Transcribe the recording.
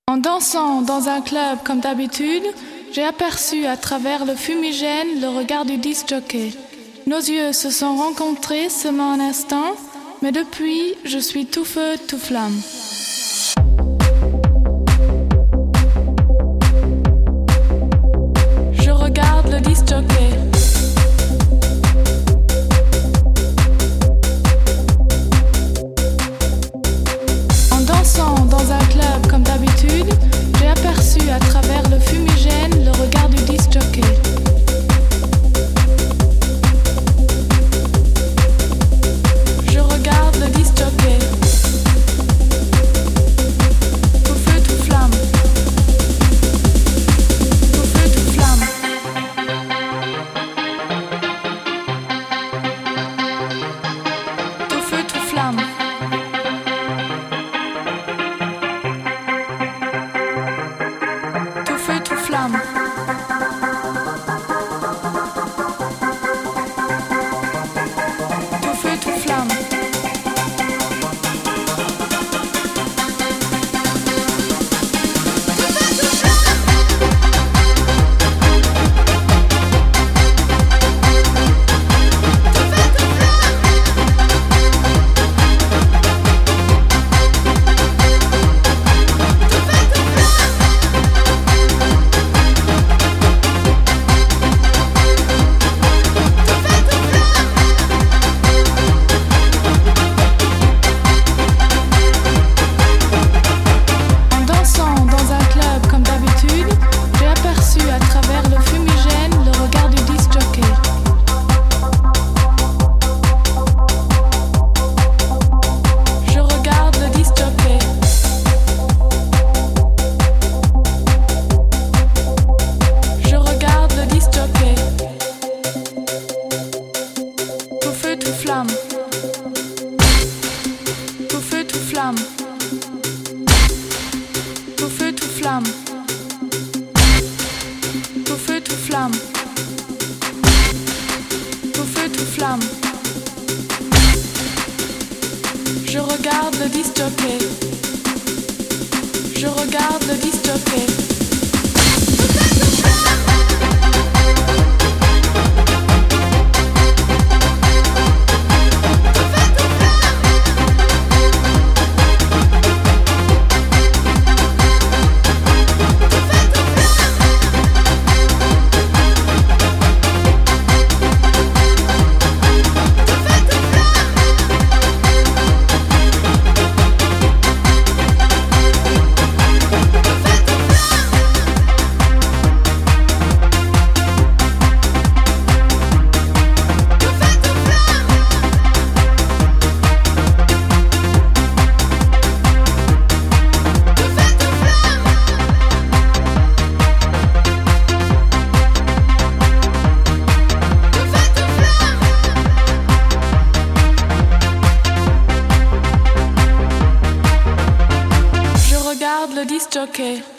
En dansant dans un club comme d'habitude, j'ai aperçu à travers le fumigène le regard du disc-jockey. Nos yeux se sont rencontrés seulement un instant, mais depuis, je suis tout feu, tout flamme. Je regarde le disc-jockey. En dansant dans un club comme d'habitude, j'ai aperçu à travers le fumigène le regard du disc-jockey. Je regarde le disc-jockey. Tout feu, tout flamme. Tout feu, tout flamme. Tout feu, tout flamme. Tout feu, tout flamme. Tout feu, tout flamme. Tout feu, tout flamme. Tout feu, tout flamme. Tout feu, tout flamme. Tout feu, tout flamme. Je regarde le disc-jockey. Je regarde le disc-jockey. Le disc-jockey.